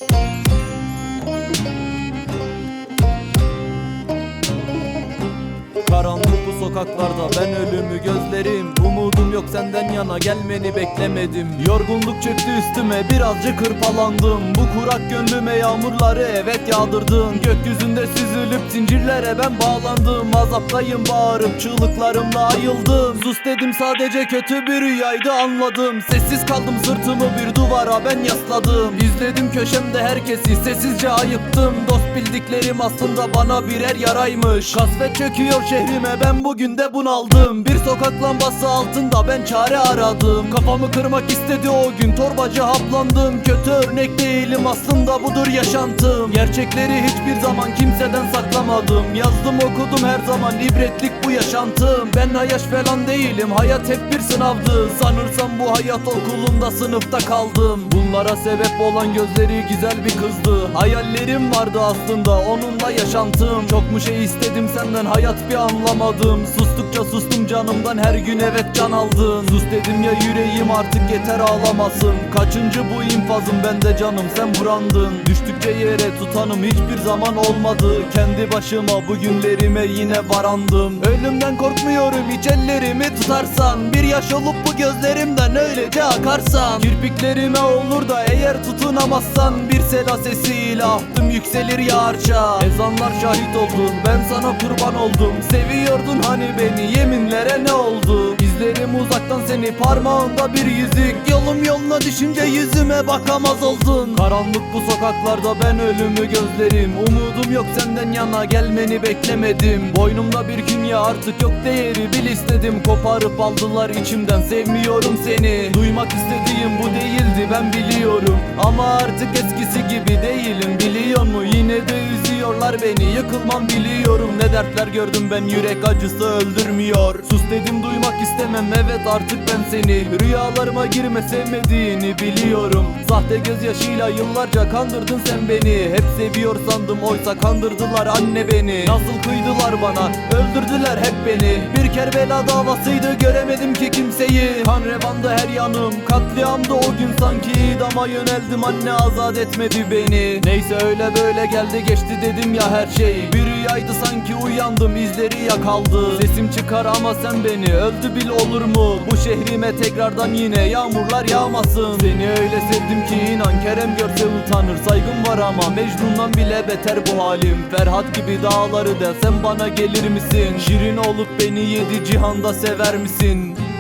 Karanlık bu sokaklarda ben ölümü gözlerim. Umudum yok senden yana, gelmeni beklemedim. Yorgunluk çöktü üstüme, birazcık hırpalandım. Bu kurak gönlüme yağmurları evet yağdırdın. Gökyüzünde süzülüp zincirlere ben bağlandım. Azaptayım, bağırıp çığlıklarımla ayıldım. Sus dedim, sadece kötü bir rüyaydı anladım. Sessiz kaldım, sırtımı bir duvara ben yasladım. İzledim köşemde herkesi, sessizce ayıktım. Dost bildiklerim aslında bana birer yaraymış. Kasvet çöküyor şehrime, ben bugün de bunaldım. Bir sokak lambası altında ben çare aradım. Kafamı kırmak istedi o gün, torbacı haplandım. Kötü örnek değilim aslında, budur yaşantım. Gerçekleri hiçbir zaman kimseden saklamadım. Yazdım okudum her zaman, ibretlik bu yaşantım. Ben hayaş falan değilim, hayat hep bir sınavdı. Sanırsam bu hayat okulunda sınıfta kaldım. Bunlara sebep olan gözleri güzel bir kızdı. Hayallerim vardı aslında, onunla yaşantım. Çok mu şey istedim senden, hayat bir anlamadım. Sustukça sustum canımdan, her gün evet can aldın. Sus dedim ya yüreğim, artık yeter ağlamasın. Kaçıncı bu infazım, ben de canım sen burandın. Düştükçe yere tutanım hiçbir zaman olmadı. Kendi başıma bugünlerime yine varandım. Ölümden korkmuyorum hiç, ellerimi tutarsan. Bir yaş olup bu gözlerimden öylece akarsan. Kirpiklerime olur da eğer tutunamazsan. Bir sela sesiyle ahtım yükselir yağarça. Ezanlar şahit oldu, ben sana kurban oldum. Seviyordun hani beni, yeminlere ne oldu? İzlerim uzaktan seni, parmağında bir yüzük. Yolum yoluna düşünce yüzüme bakamaz oldun. Karanlık bu sokaklarda ben ölümü gözlerim. Umudum yok senden yana, gelmeni beklemedim. Boynumda bir künye, artık yok değeri bil istedim. Koparıp aldılar içimden, sevmiyorum seni. Duymak istediğim bu değildi ben biliyorum. Ama artık eskisi gibi değilim, biliyor mu? Yine de üzüyorlar beni, yıkılmam biliyorum. Ne dertler gördüm ben, yürek acısı öldürmüyor. Sus dedim, duymak istemem evet artık ben seni. Rüyalarıma girme, sevmediğini biliyorum. Sahte gözyaşıyla yıllarca kandırdın sen beni. Hep seviyor sandım, oysa kandırdılar anne beni. Nasıl kıydılar bana, öldürdüler hep beni. Bir Kerbela davasıydı, göremedim ki kimseyi. Kan revandı her yanım, katliamdı o gün sanki. İdama yöneldim, anne azat etmedi beni. Neyse öyle böyle geldi geçti dedim ya her şey. Bir rüyaydı sanki, uyandım izleri yakaldı. Sesim çıkar ama sen beni öldü bil, olur mu? Bu şehrime tekrardan yine yağmurlar yağmasın. Seni öyle sevdim ki inan, Kerem görse utanır. Saygım var ama Mecnun'dan bile beter bu halim. Ferhat gibi dağları del, sen bana gelir misin? Şirin olup beni 7 cihanda sever misin?